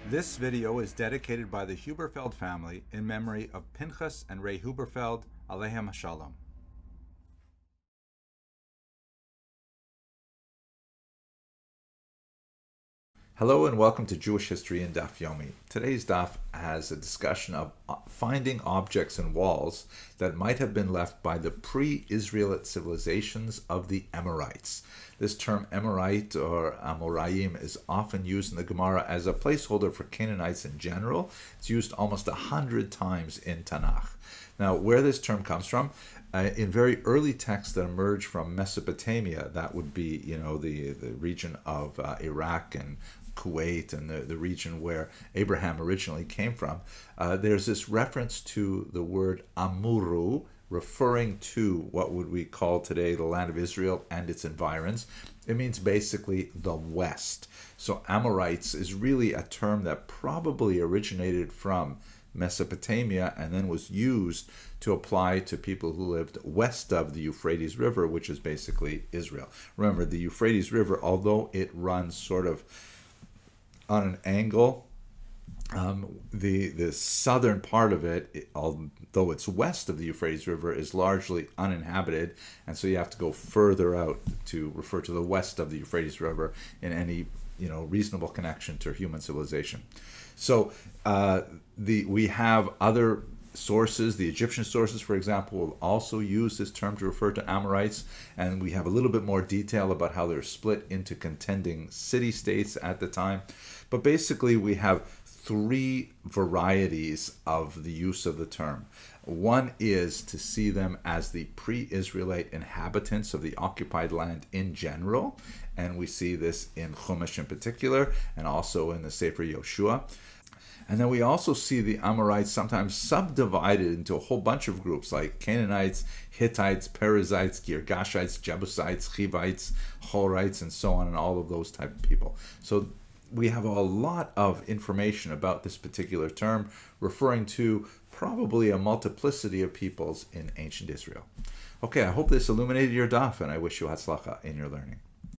This video is dedicated by the Huberfeld family in memory of Pinchas and Ray Huberfeld, Aleichem Shalom. Hello and welcome to Jewish History in Daf Yomi. Today's Daf has a discussion of finding objects in walls that might have been left by the pre-Israelite civilizations of the Amorites. This term Amorite or Amoraim is often used in the Gemara as a placeholder for Canaanites in general. It's used almost 100 times in Tanakh. Now, where this term comes from, in very early texts that emerge from Mesopotamia, that would be, the region of Iraq and Kuwait and the region where Abraham originally came from, there's this reference to the word Amuru, referring to what would we call today the land of Israel and its environs. It means basically the West. So Amorites is really a term that probably originated from Mesopotamia and then was used to apply to people who lived west of the Euphrates River, which is basically Israel. Remember, the Euphrates River, although it runs sort of on an angle, the southern part of it, although it's west of the Euphrates River, is largely uninhabited, and so you have to go further out to refer to the west of the Euphrates River in any reasonable connection to human civilization. So we have other sources. The Egyptian sources, for example, will also use this term to refer to Amorites, and we have a little bit more detail about how they're split into contending city-states at the time. But basically, we have three varieties of the use of the term. One is to see them as the pre-Israelite inhabitants of the occupied land in general, and we see this in Chumash in particular, and also in the Sefer Yoshua. And then we also see the Amorites sometimes subdivided into a whole bunch of groups like Canaanites, Hittites, Perizzites, Girgashites, Jebusites, Chivites, Horites, and so on, and all of those type of people. So we have a lot of information about this particular term, referring to probably a multiplicity of peoples in ancient Israel. Okay, I hope this illuminated your daf, and I wish you hatzlacha in your learning.